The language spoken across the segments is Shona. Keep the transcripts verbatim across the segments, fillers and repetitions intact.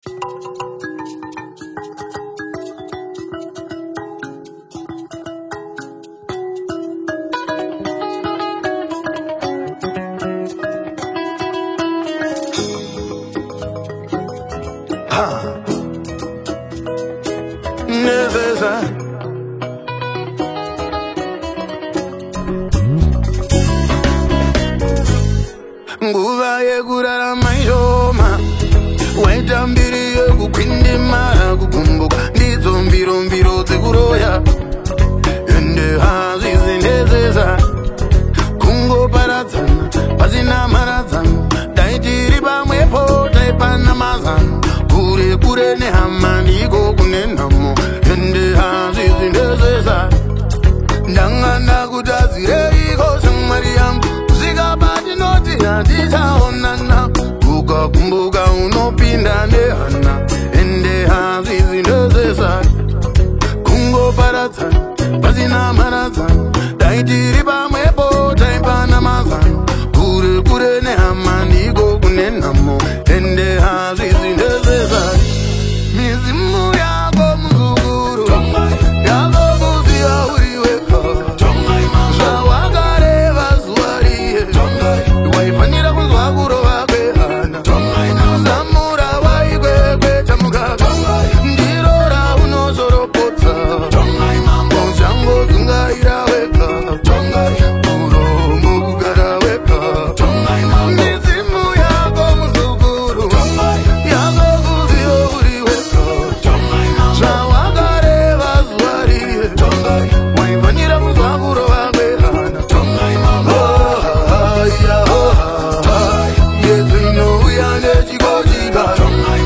Nguva yekurarama ishoma waita mbiri yekukwindima kukumbuka ndidzo mbiro mbiro dzekuroya ende hazvizi ndezeza kungoparadzana pasina mharadzano dai tiri pamwepo taipana mazano kure kure nehama ndiko kune nhamo ende hazvizi ndezeza ndangana kutadzireiko shamwari yangu kusvika patinoti hatichaonana ukakumbuka unopinda nehana ende hazvizi ndezeza kungoparadzana pasina mharadzano dai tiri pamwepo taipana mazano kure kure nehama ndiko kune nhamo ende hazvizi ndezeza mizimu yako muzukuru yakokuziva uri weka zvawakareva zuva riye waifanira kunzwa kurova kwehana zamura waikwekweta mukaka ndiro raunozoropotsa uchangodzungaira weka uromo kugara weka mizimu yako muzukuru yakokuziva uri weka zvawakareva zuva riye waifanira kunzwa kurova kwehana yesu inouya nechikochika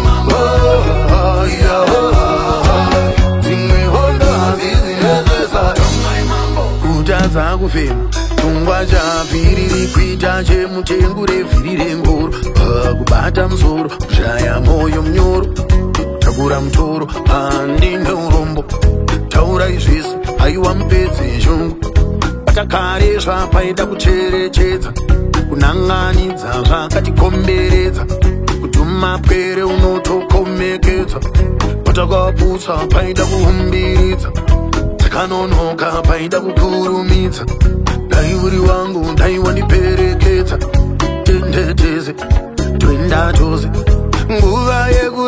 dzimwe hondo hazizi nezesa kutadza kufema pfungwa chavhiriri kuita chemutengu revhiri rengoro kubata musoro kuzvaya mwoyo munyoro takura mutoro handine urombo taura izvese haiwa mupedzi shungu patakare zvapaida kucherechedza kunanganidza zvakatikomberedza kutuma pwere unotokomekedza patakaputsa paida kuhumbiridza takanonoka paida kukurumidza dai uri wangu dai wandiperekedza tendeteze twenda tose nguva yeku